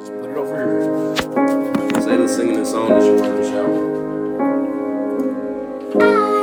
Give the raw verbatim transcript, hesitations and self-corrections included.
Just put it over here. Zayla singing this song that she was in the shower.